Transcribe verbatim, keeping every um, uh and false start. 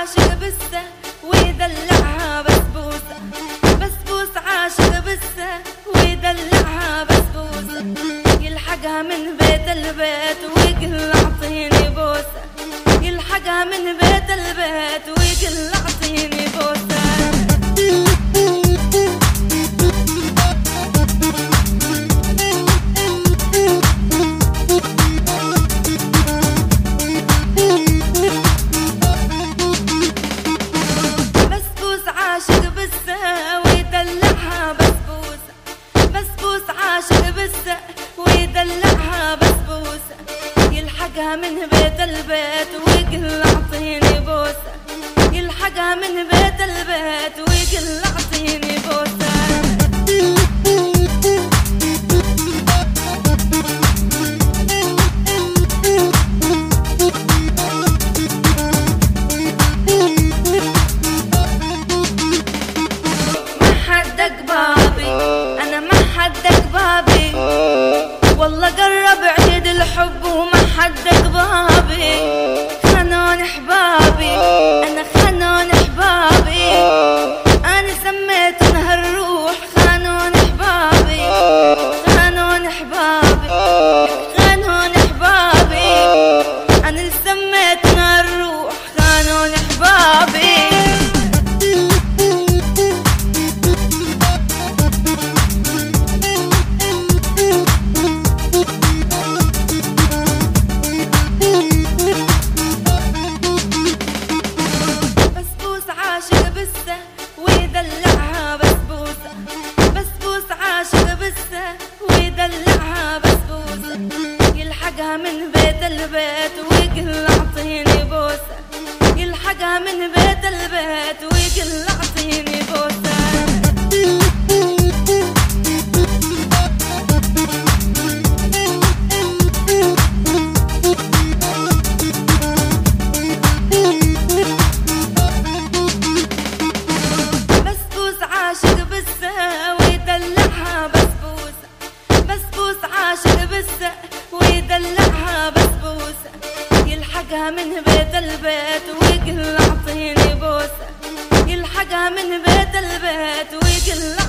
عاشق بسه ويدلعها بسبوسة، بسبوسة عاشق بسه ويدلعها بسبوسة، يلحقها من بيت البيت ويقول اعطيني بوسة، يلحقها من بيت البيت ويقول اعطيني بوسة. عاشق بسه ويدلعها بسبوسة، بسبوسة عاشق بسه ويدلعها بسبوسة، يلحقها من بيت البيت ويقول اعطيني بوسة، يلحقها من بيت البيت ويقول اعطيني بوسة. بابي انا ما حدك بابي، والله قرب عيد الحب وما حدك بابي، خانون احبابي انا خانون احبابي، انا سميت انها الروح خانون احبابي، خانون احبابي خانون احبابي، انا اللي سميت انها الروح خانون احبابي. عاشق بسه ويدلعها بسبوسة، بسبوسة عاشق بسه ويدلعها بسبوسة، يلحقها من بيت البيت ويقول اعطيني بوسة، يلحقها من بيت البيت ويقول اعطيني بوسة. عاشق بسه ويدلعها بسبوسة، بسبوسة عاشق بسه ويدلعها بسبوسة، يلحقها من بيت البيت ويقول اعطيني بوسة، يلحقها من بيت البيت ويقول